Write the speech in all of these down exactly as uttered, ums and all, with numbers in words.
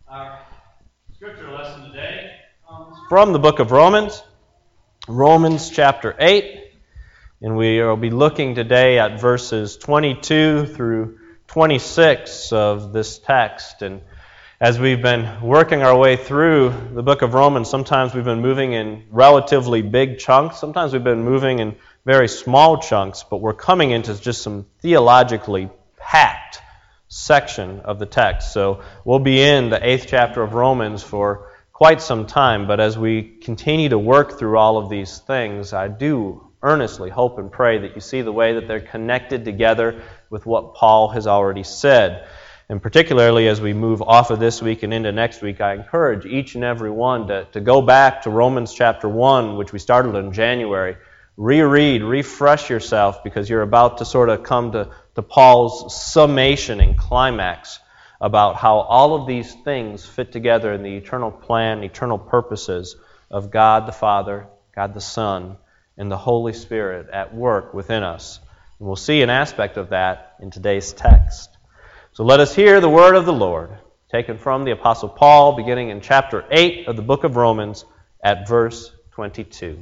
Our scripture lesson today comes from the book of Romans, Romans chapter eight, and we will be looking today at verses twenty-two through twenty-six of this text. And as we've been working our way through the book of Romans, sometimes we've been moving in relatively big chunks, sometimes we've been moving in very small chunks, but we're coming into just some theologically packed section of the text. So we'll be in the eighth chapter of Romans for quite some time, but as we continue to work through all of these things, I do earnestly hope and pray that you see the way that they're connected together with what Paul has already said. And particularly as we move off of this week and into next week, I encourage each and every one to, to go back to Romans chapter one, which we started in January. Reread, refresh yourself, because you're about to sort of come to, to Paul's summation and climax about how all of these things fit together in the eternal plan, eternal purposes of God the Father, God the Son, and the Holy Spirit at work within us. And we'll see an aspect of that in today's text. So let us hear the word of the Lord, taken from the Apostle Paul, beginning in chapter eight of the book of Romans at verse twenty-two.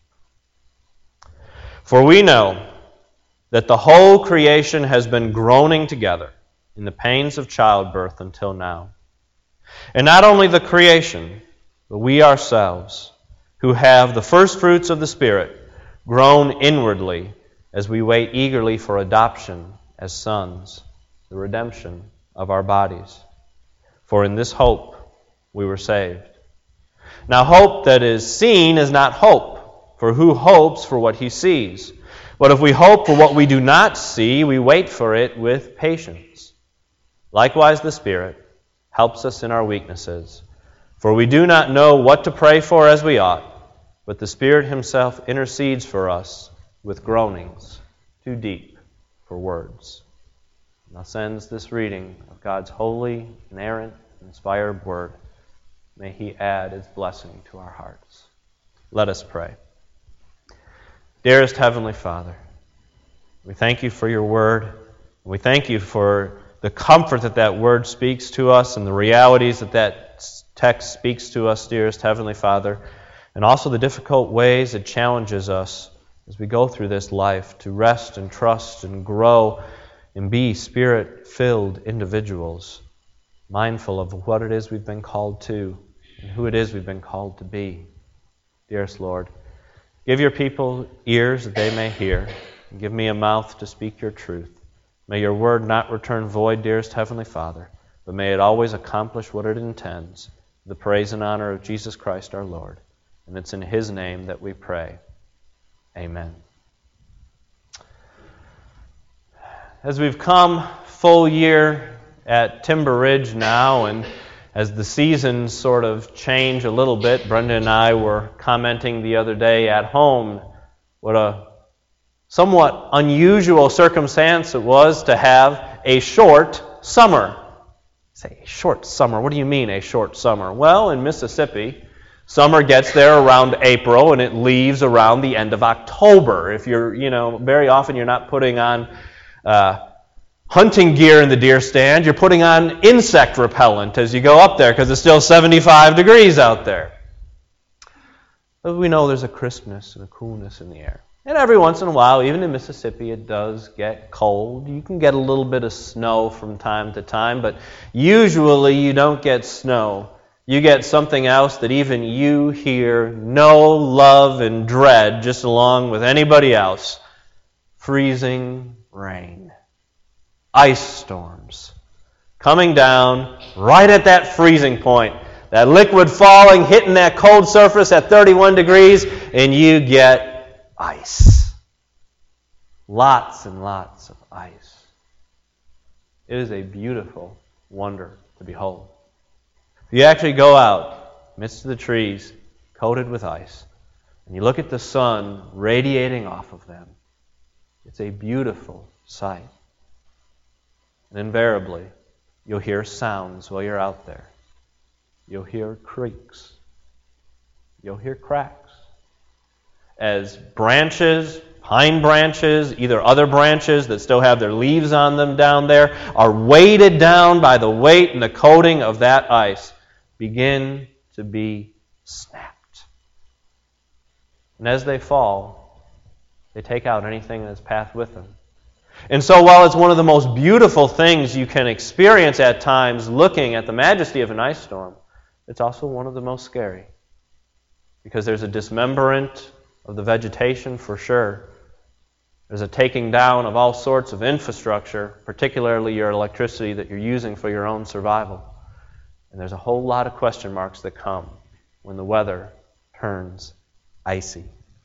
For we know that the whole creation has been groaning together in the pains of childbirth until now. And not only the creation, but we ourselves, who have the first fruits of the Spirit, groan inwardly as we wait eagerly for adoption as sons, the redemption of our bodies. For in this hope we were saved. Now hope that is seen is not hope. For who hopes for what he sees? But if we hope for what we do not see, we wait for it with patience. Likewise, the Spirit helps us in our weaknesses. For we do not know what to pray for as we ought, but the Spirit Himself intercedes for us with groanings too deep for words. And thus ends this reading of God's holy, inerrant, inspired Word. May He add His blessing to our hearts. Let us pray. Dearest Heavenly Father, we thank you for your word. We thank you for the comfort that that word speaks to us and the realities that that text speaks to us, dearest Heavenly Father, and also the difficult ways it challenges us as we go through this life to rest and trust and grow and be Spirit-filled individuals, mindful of what it is we've been called to and who it is we've been called to be. Dearest Lord, give your people ears that they may hear, and give me a mouth to speak your truth. May your word not return void, dearest Heavenly Father, but may it always accomplish what it intends, the praise and honor of Jesus Christ our Lord. And it's in His name that we pray. Amen. As we've come full year at Timber Ridge now, and as the seasons sort of change a little bit, Brenda and I were commenting the other day at home what a somewhat unusual circumstance it was to have a short summer. Say, a short summer. What do you mean, a short summer? Well, in Mississippi, summer gets there around April and it leaves around the end of October. If you're, you know, very often you're not putting on uh, hunting gear in the deer stand, you're putting on insect repellent as you go up there because it's still seventy-five degrees out there. But we know there's a crispness and a coolness in the air. And every once in a while, even in Mississippi, it does get cold. You can get a little bit of snow from time to time, but usually you don't get snow. You get something else that even you here know, love, and dread just along with anybody else. Freezing rain. Ice storms coming down right at that freezing point. That liquid falling, hitting that cold surface at thirty-one degrees, and you get ice. Lots and lots of ice. It is a beautiful wonder to behold. If you actually go out amidst the trees coated with ice, and you look at the sun radiating off of them, it's a beautiful sight. And invariably, you'll hear sounds while you're out there. You'll hear creaks. You'll hear cracks. As branches pine branches, either other branches that still have their leaves on them down there, are weighted down by the weight and the coating of that ice, begin to be snapped. And as they fall, they take out anything in its path with them. And so while it's one of the most beautiful things you can experience at times looking at the majesty of an ice storm, it's also one of the most scary. Because there's a dismemberment of the vegetation for sure. There's a taking down of all sorts of infrastructure, particularly your electricity that you're using for your own survival. And there's a whole lot of question marks that come when the weather turns icy.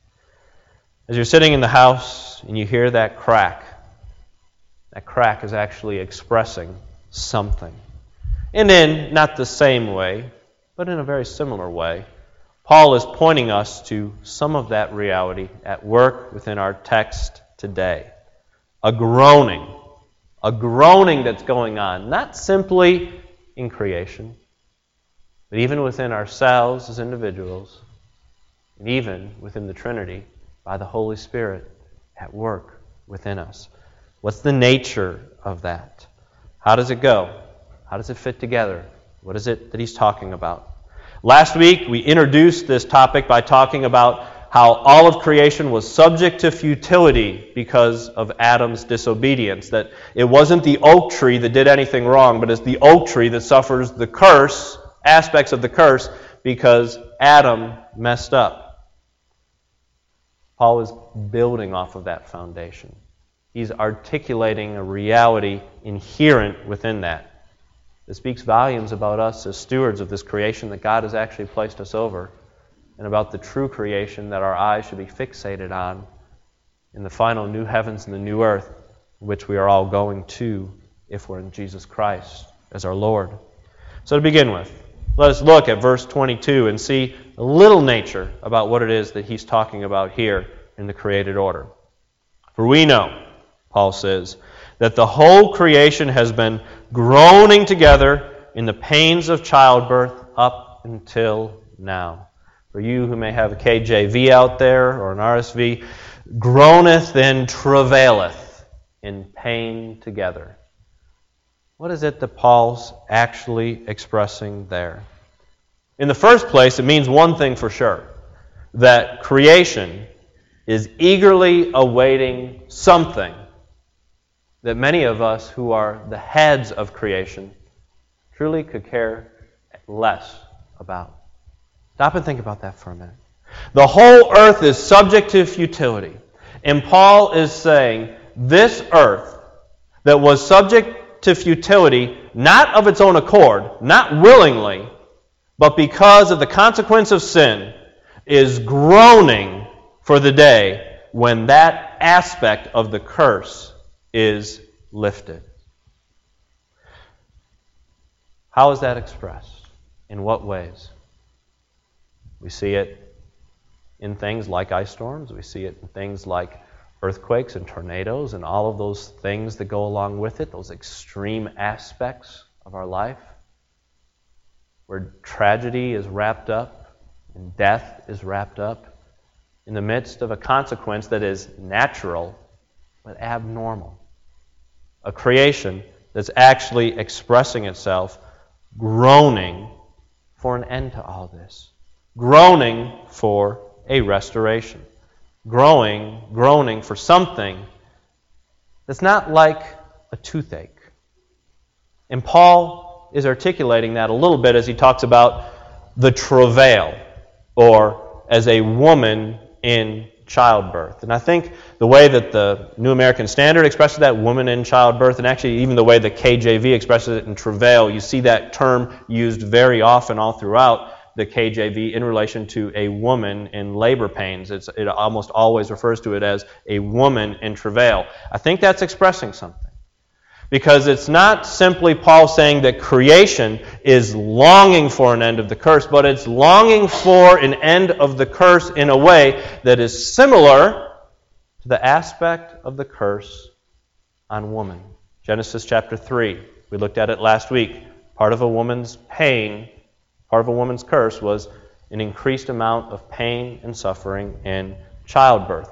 As you're sitting in the house and you hear that crack, that crack is actually expressing something. And in not the same way, but in a very similar way, Paul is pointing us to some of that reality at work within our text today. A groaning. A groaning that's going on, not simply in creation, but even within ourselves as individuals, and even within the Trinity by the Holy Spirit at work within us. What's the nature of that? How does it go? How does it fit together? What is it that he's talking about? Last week, we introduced this topic by talking about how all of creation was subject to futility because of Adam's disobedience. That it wasn't the oak tree that did anything wrong, but it's the oak tree that suffers the curse, aspects of the curse, because Adam messed up. Paul is building off of that foundation. He's articulating a reality inherent within that. It speaks volumes about us as stewards of this creation that God has actually placed us over, and about the true creation that our eyes should be fixated on in the final new heavens and the new earth, which we are all going to if we're in Jesus Christ as our Lord. So to begin with, let us look at verse twenty-two and see a little nature about what it is that he's talking about here in the created order. For we know, Paul says, that the whole creation has been groaning together in the pains of childbirth up until now. For you who may have a K J V out there or an R S V, groaneth and travaileth in pain together. What is it that Paul's actually expressing there? In the first place, it means one thing for sure, that creation is eagerly awaiting something that many of us who are the heads of creation truly could care less about. Stop and think about that for a minute. The whole earth is subject to futility. And Paul is saying this earth that was subject to futility, not of its own accord, not willingly, but because of the consequence of sin, is groaning for the day when that aspect of the curse is lifted. How is that expressed? In what ways? We see it in things like ice storms. We see it in things like earthquakes and tornadoes and all of those things that go along with it, those extreme aspects of our life, where tragedy is wrapped up and death is wrapped up in the midst of a consequence that is natural but abnormal. A creation that's actually expressing itself, groaning for an end to all this. Groaning for a restoration. Growing, groaning for something that's not like a toothache. And Paul is articulating that a little bit as he talks about the travail, or as a woman in childbirth. And I think the way that the New American Standard expresses that, woman in childbirth, and actually even the way the K J V expresses it in travail, you see that term used very often all throughout the K J V in relation to a woman in labor pains. It's, it almost always refers to it as a woman in travail. I think that's expressing something. Because it's not simply Paul saying that creation is longing for an end of the curse, but it's longing for an end of the curse in a way that is similar to the aspect of the curse on woman. Genesis chapter three, we looked at it last week. Part of a woman's pain, part of a woman's curse was an increased amount of pain and suffering in childbirth.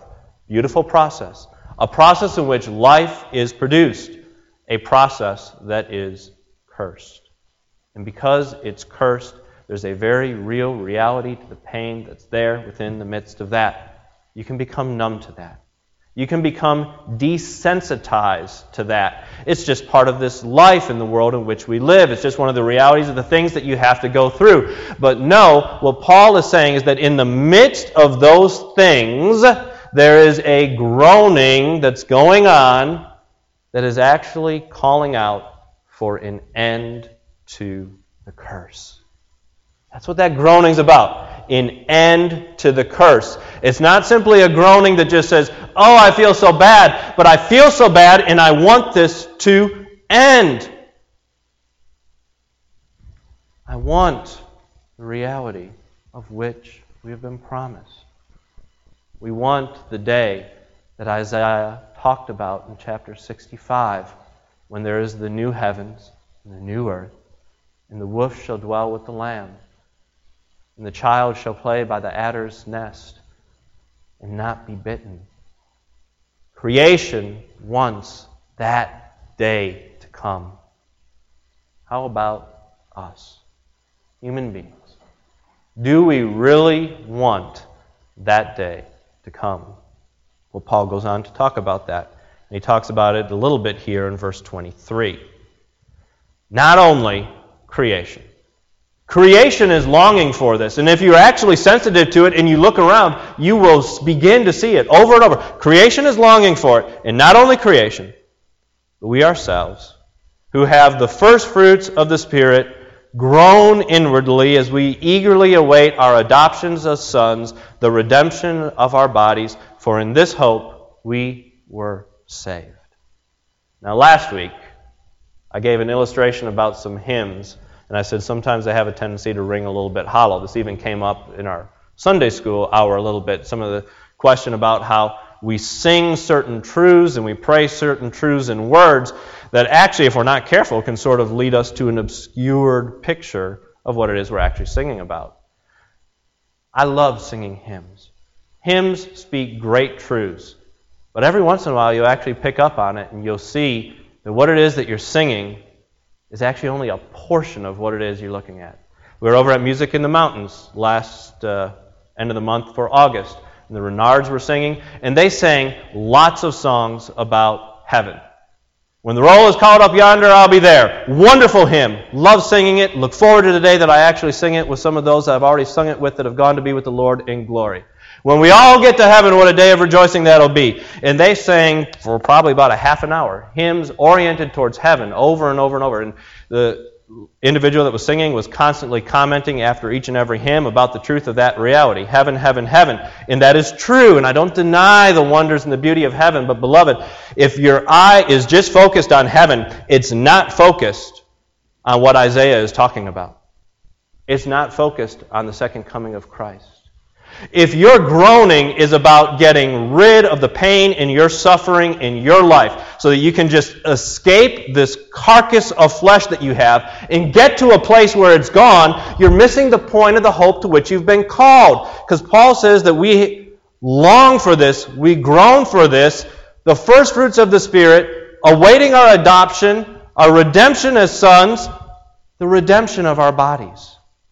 beautiful process, a process in which life is produced, a process that is cursed. And because it's cursed, there's a very real reality to the pain that's there within the midst of that. You can become numb to that. You can become desensitized to that. It's just part of this life in the world in which we live. It's just one of the realities of the things that you have to go through. But no, what Paul is saying is that in the midst of those things, there is a groaning that's going on that is actually calling out for an end to the curse. That's what that groaning's about. An end to the curse. It's not simply a groaning that just says, oh, I feel so bad, but I feel so bad and I want this to end. I want the reality of which we have been promised. We want the day that Isaiah talked about in chapter sixty-five, when there is the new heavens and the new earth, and the wolf shall dwell with the lamb, and the child shall play by the adder's nest and not be bitten. Creation wants that day to come. How about us, human beings? Do we really want that day to come? Well, Paul goes on to talk about that. And he talks about it a little bit here in verse twenty-three. Not only creation. Creation is longing for this. And if you're actually sensitive to it and you look around, you will begin to see it over and over. Creation is longing for it. And not only creation, but we ourselves, who have the first fruits of the Spirit, groan inwardly as we eagerly await our adoptions as sons, the redemption of our bodies, for in this hope we were saved. Now last week, I gave an illustration about some hymns, and I said sometimes they have a tendency to ring a little bit hollow. This even came up in our Sunday school hour a little bit. Some of the question about how we sing certain truths and we pray certain truths in words that actually, if we're not careful, can sort of lead us to an obscured picture of what it is we're actually singing about. I love singing hymns. Hymns speak great truths. But every once in a while, you'll actually pick up on it and you'll see that what it is that you're singing is actually only a portion of what it is you're looking at. We were over at Music in the Mountains last uh, end of the month for August, and the Renards were singing, and they sang lots of songs about heaven. When the roll is called up yonder, I'll be there. Wonderful hymn. Love singing it. Look forward to the day that I actually sing it with some of those that I've already sung it with that have gone to be with the Lord in glory. When we all get to heaven, what a day of rejoicing that'll be. And they sang for probably about a half an hour, hymns oriented towards heaven over and over and over. And the individual that was singing was constantly commenting after each and every hymn about the truth of that reality. Heaven, heaven, heaven. And that is true. And I don't deny the wonders and the beauty of heaven. But beloved, if your eye is just focused on heaven, it's not focused on what Isaiah is talking about. It's not focused on the second coming of Christ. If your groaning is about getting rid of the pain and your suffering in your life so that you can just escape this carcass of flesh that you have and get to a place where it's gone, you're missing the point of the hope to which you've been called. Because Paul says that we long for this, we groan for this, the first fruits of the Spirit, awaiting our adoption, our redemption as sons, the redemption of our bodies.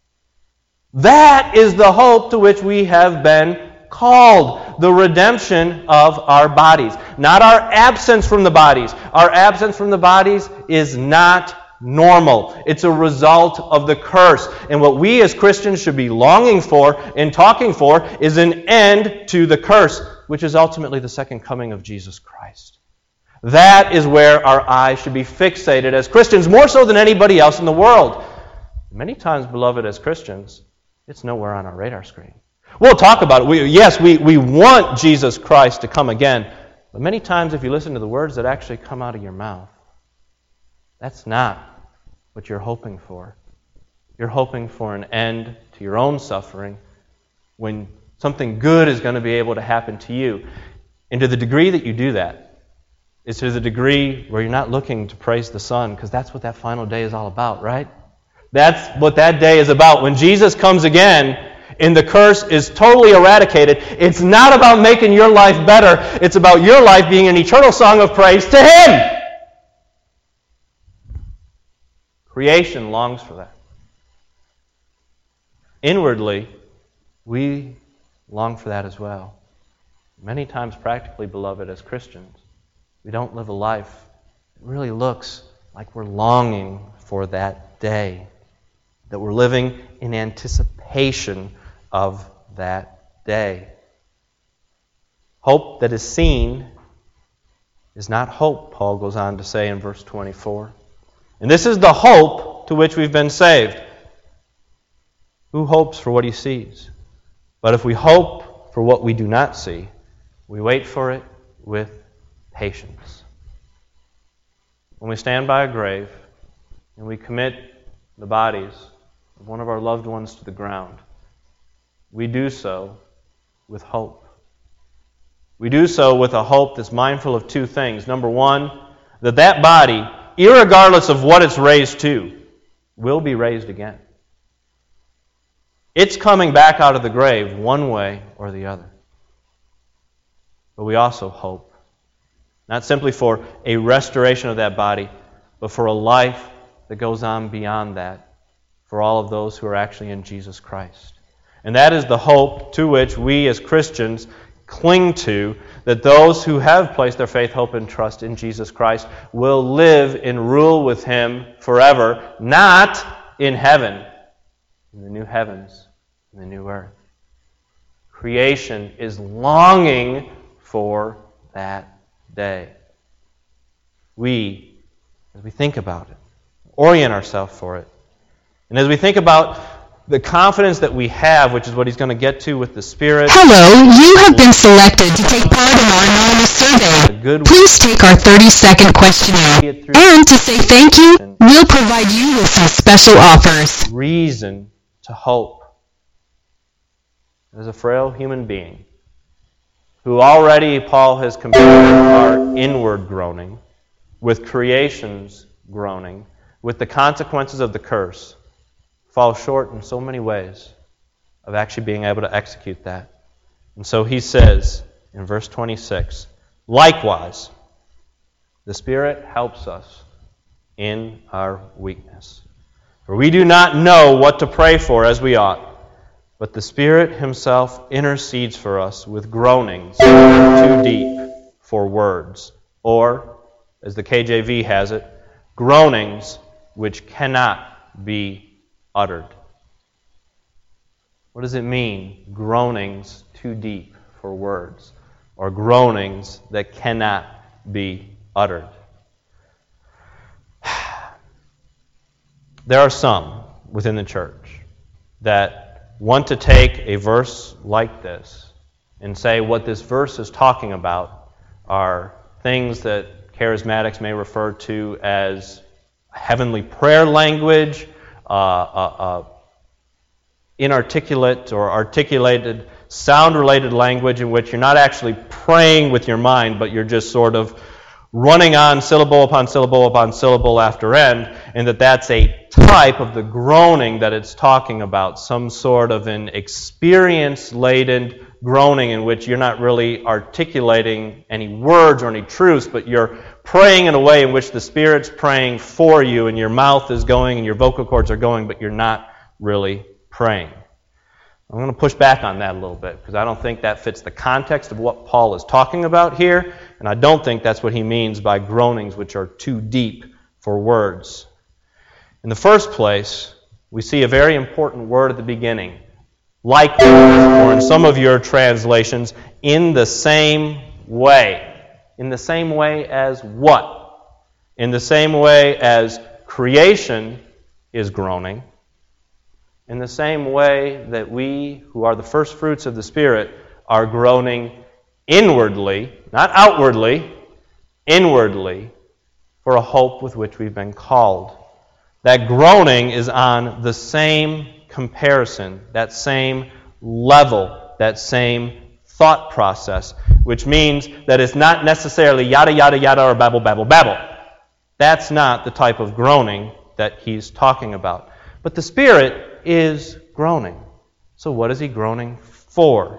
That is the hope to which we have been called, the redemption of our bodies. Not our absence from the bodies. Our absence from the bodies is not normal. It's a result of the curse. And what we as Christians should be longing for and talking for is an end to the curse, which is ultimately the second coming of Jesus Christ. That is where our eyes should be fixated as Christians, more so than anybody else in the world. Many times, beloved, as Christians, it's nowhere on our radar screen. We'll talk about it. We, yes, we, we want Jesus Christ to come again. But many times if you listen to the words that actually come out of your mouth, that's not what you're hoping for. You're hoping for an end to your own suffering when something good is going to be able to happen to you. And to the degree that you do that, is to the degree where you're not looking to praise the Son, because that's what that final day is all about, right? That's what that day is about. When Jesus comes again, and the curse is totally eradicated, it's not about making your life better. It's about your life being an eternal song of praise to Him. Creation longs for that. Inwardly, we long for that as well. Many times, practically, beloved, as Christians, we don't live a life that really looks like we're longing for that day, that we're living in anticipation of that day. Hope that is seen is not hope, Paul goes on to say in verse twenty-four. And this is the hope to which we've been saved. Who hopes for what he sees? But if we hope for what we do not see, we wait for it with patience. When we stand by a grave and we commit the bodies of one of our loved ones to the ground, we do so with hope. We do so with a hope that's mindful of two things. Number one, that that body, irregardless of what it's raised to, will be raised again. It's coming back out of the grave one way or the other. But we also hope, not simply for a restoration of that body, but for a life that goes on beyond that for all of those who are actually in Jesus Christ. And that is the hope to which we as Christians cling to, that those who have placed their faith, hope, and trust in Jesus Christ will live and rule with Him forever, not in heaven, in the new heavens and the new earth. Creation is longing for that day. We, as we think about it, orient ourselves for it. And as we think about the confidence that we have, which is what he's going to get to with the Spirit. Hello, you have been selected to take part in our anonymous survey. Please take our thirty-second questionnaire. And to say thank you, we'll provide you with some special offers. Reason to hope. As a frail human being, who already Paul has compared our inward groaning with creation's groaning, with the consequences of the curse, fall short in so many ways of actually being able to execute that. And so he says in verse twenty-six, likewise, the Spirit helps us in our weakness. For we do not know what to pray for as we ought, but the Spirit Himself intercedes for us with groanings too deep for words. Or, as the K J V has it, groanings which cannot be uttered. What does it mean, groanings too deep for words, or groanings that cannot be uttered? There are some within the church that want to take a verse like this and say what this verse is talking about are things that charismatics may refer to as heavenly prayer language, uh, uh, uh, inarticulate or articulated sound-related language in which you're not actually praying with your mind, but you're just sort of running on syllable upon syllable upon syllable after end, and that that's a type of the groaning that it's talking about, some sort of an experience-laden groaning in which you're not really articulating any words or any truths, but you're praying in a way in which the Spirit's praying for you, and your mouth is going and your vocal cords are going, but you're not really praying. I'm going to push back on that a little bit because I don't think that fits the context of what Paul is talking about here, and I don't think that's what he means by groanings which are too deep for words. In the first place, we see a very important word at the beginning, likewise, or in some of your translations, in the same way. In the same way as what? In the same way as creation is groaning. In the same way that we, who are the first fruits of the Spirit, are groaning inwardly, not outwardly, inwardly, for a hope with which we've been called. That groaning is on the same comparison, that same level, that same thought process, which means that it's not necessarily yada, yada, yada, or babble, babble, babble. That's not the type of groaning that he's talking about. But the Spirit is groaning. So what is he groaning for?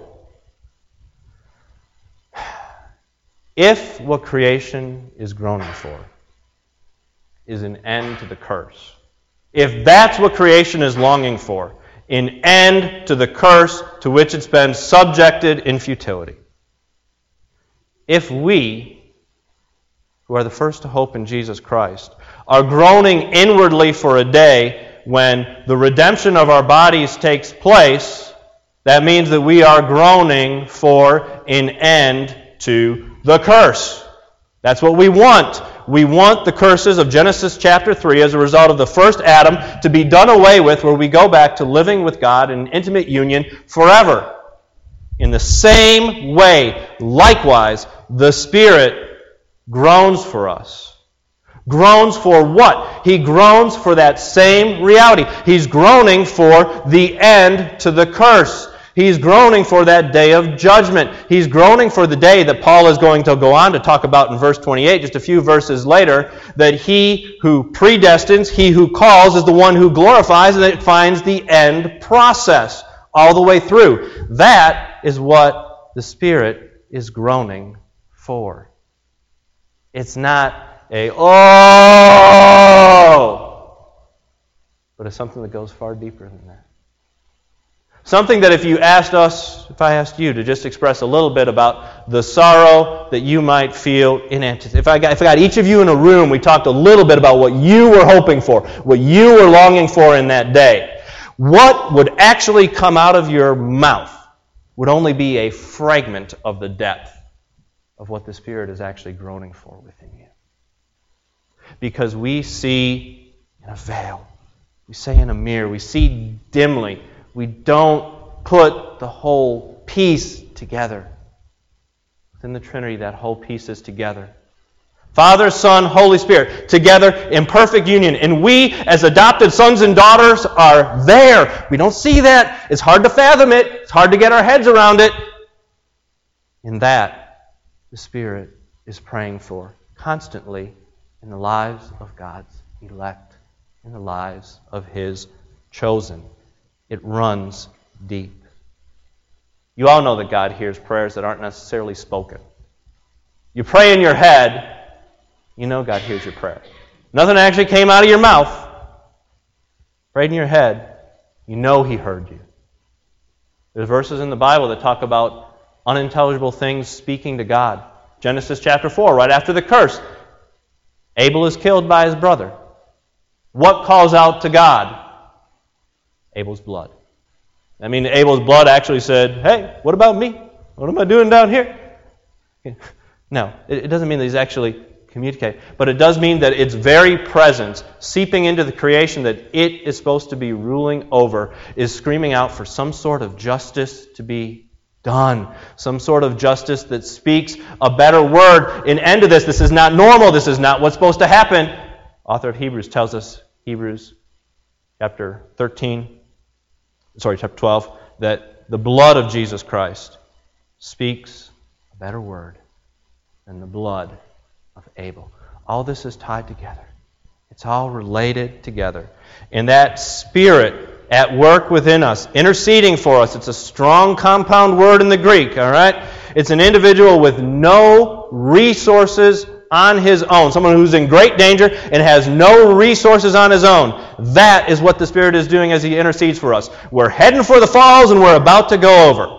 If what creation is groaning for is an end to the curse, if that's what creation is longing for, an end to the curse to which it's been subjected in futility, if we, who are the first to hope in Jesus Christ, are groaning inwardly for a day when the redemption of our bodies takes place, that means that we are groaning for an end to the curse. That's what we want. We want the curses of Genesis chapter three as a result of the first Adam to be done away with, where we go back to living with God in intimate union forever. In the same way, likewise, the Spirit groans for us. Groans for what? He groans for that same reality. He's groaning for the end to the curse. He's groaning for that day of judgment. He's groaning for the day that Paul is going to go on to talk about in verse twenty-eight, just a few verses later, that he who predestines, he who calls, is the one who glorifies, and it finds the end process all the way through. That is what the Spirit is groaning for. It's not a, oh, but it's something that goes far deeper than that. Something that if you asked us, if I asked you to just express a little bit about the sorrow that you might feel in anticipation. If I got, if I got each of you in a room, we talked a little bit about what you were hoping for, what you were longing for in that day. What would actually come out of your mouth would only be a fragment of the depth of what the Spirit is actually groaning for within you. Because we see in a veil, we say in a mirror, we see dimly. We don't put the whole piece together. Within the Trinity, that whole piece is together. Father, Son, Holy Spirit, together in perfect union. And we, as adopted sons and daughters, are there. We don't see that. It's hard to fathom it. It's hard to get our heads around it. In that, the Spirit is praying for constantly in the lives of God's elect, in the lives of His chosen. It runs deep. You all know that God hears prayers that aren't necessarily spoken. You pray in your head, you know God hears your prayer. Nothing actually came out of your mouth. Prayed in your head, you know He heard you. There's verses in the Bible that talk about unintelligible things speaking to God. Genesis chapter four, right after the curse. Abel is killed by his brother. What calls out to God? Abel's blood. I mean, Abel's blood actually said, hey, what about me? What am I doing down here? No, it doesn't mean that he's actually communicating. But it does mean that its very presence, seeping into the creation that it is supposed to be ruling over, is screaming out for some sort of justice to be done. Some sort of justice that speaks a better word. An end to this. This is not normal. This is not what's supposed to happen. Author of Hebrews tells us, Hebrews chapter thirteen, sorry, chapter twelve, that the blood of Jesus Christ speaks a better word than the blood of Abel. All this is tied together. It's all related together. And that Spirit at work within us, interceding for us, it's a strong compound word in the Greek, all right? It's an individual with no resources on his own. Someone who's in great danger and has no resources on his own. That is what the Spirit is doing as He intercedes for us. We're heading for the falls and we're about to go over.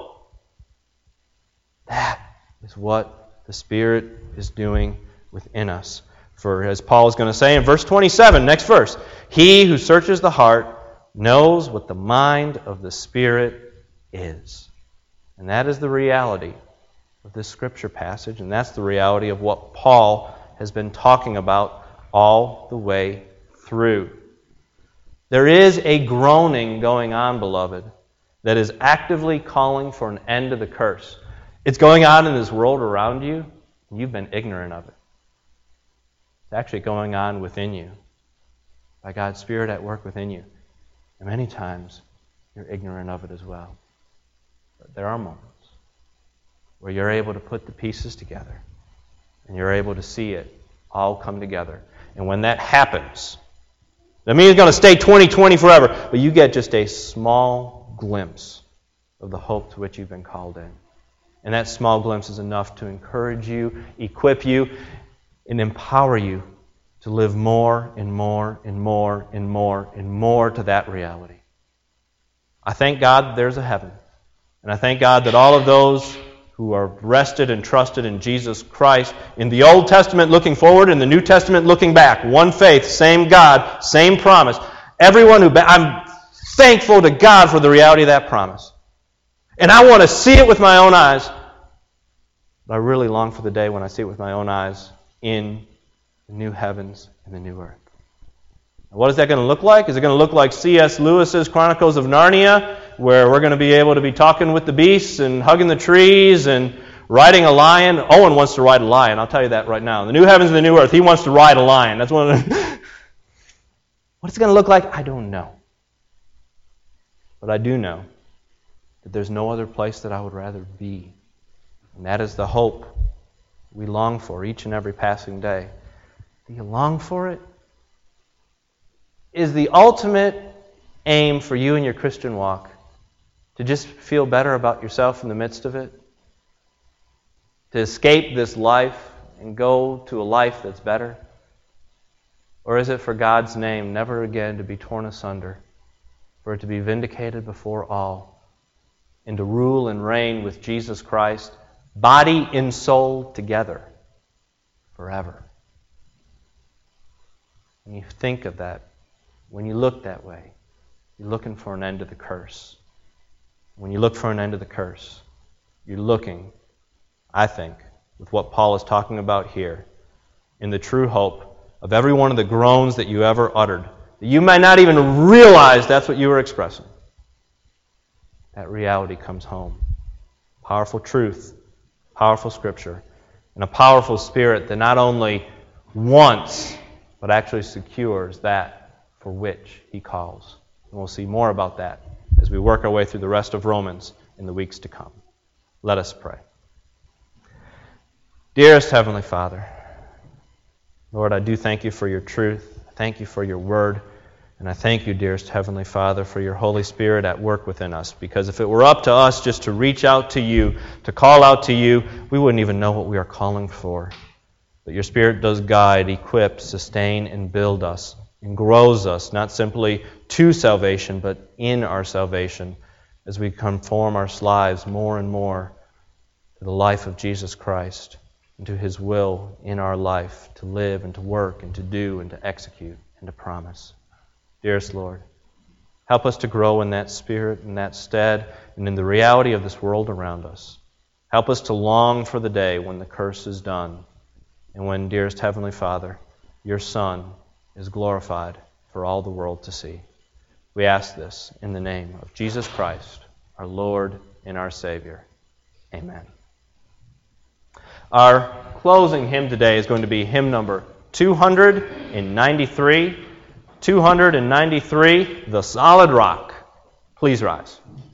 That is what the Spirit is doing within us. For as Paul is going to say in verse twenty-seven, next verse, He who searches the heart knows what the mind of the Spirit is. And that is the reality of this Scripture passage, and that's the reality of what Paul has been talking about all the way through. There is a groaning going on, beloved, that is actively calling for an end to the curse. It's going on in this world around you, and you've been ignorant of it. It's actually going on within you, by God's Spirit at work within you. And many times, you're ignorant of it as well. But there are moments where you're able to put the pieces together and you're able to see it all come together. And when that happens, that means it's going to stay twenty twenty forever, but you get just a small glimpse of the hope to which you've been called in. And that small glimpse is enough to encourage you, equip you, and empower you to live more and more and more and more and more to that reality. I thank God that there's a heaven. And I thank God that all of those who are rested and trusted in Jesus Christ, in the Old Testament looking forward, in the New Testament looking back, one faith, same God, same promise. Everyone who... Ba- I'm thankful to God for the reality of that promise. And I want to see it with my own eyes. But I really long for the day when I see it with my own eyes in the new heavens and the new earth. What is that going to look like? Is it going to look like C S Lewis's Chronicles of Narnia, where we're going to be able to be talking with the beasts and hugging the trees and riding a lion? Owen wants to ride a lion, I'll tell you that right now. The new heavens and the new earth, he wants to ride a lion. That's one of the... What it's going to look like, I don't know. But I do know that there's no other place that I would rather be. And that is the hope we long for each and every passing day. Do you long for it? Is the ultimate aim for you in your Christian walk to just feel better about yourself in the midst of it? To escape this life and go to a life that's better? Or is it for God's name never again to be torn asunder, for it to be vindicated before all, and to rule and reign with Jesus Christ, body and soul together, forever? When you think of that, when you look that way, you're looking for an end to the curse. When you look for an end to the curse, you're looking, I think, with what Paul is talking about here, in the true hope of every one of the groans that you ever uttered, that you might not even realize that's what you were expressing. That reality comes home. Powerful truth, powerful Scripture, and a powerful Spirit that not only wants, but actually secures that for which He calls. And we'll see more about that as we work our way through the rest of Romans in the weeks to come. Let us pray. Dearest Heavenly Father, Lord, I do thank You for Your truth. I thank You for Your Word. And I thank You, dearest Heavenly Father, for Your Holy Spirit at work within us. Because if it were up to us just to reach out to You, to call out to You, we wouldn't even know what we are calling for. But Your Spirit does guide, equip, sustain, and build us, and grows us, not simply to salvation, but in our salvation, as we conform our lives more and more to the life of Jesus Christ, and to His will in our life, to live and to work and to do and to execute and to promise. Dearest Lord, help us to grow in that spirit, in that stead, and in the reality of this world around us. Help us to long for the day when the curse is done, and when, dearest Heavenly Father, Your Son is glorified for all the world to see. We ask this in the name of Jesus Christ, our Lord and our Savior. Amen. Our closing hymn today is going to be hymn number two ninety-three. two ninety-three, The Solid Rock. Please rise.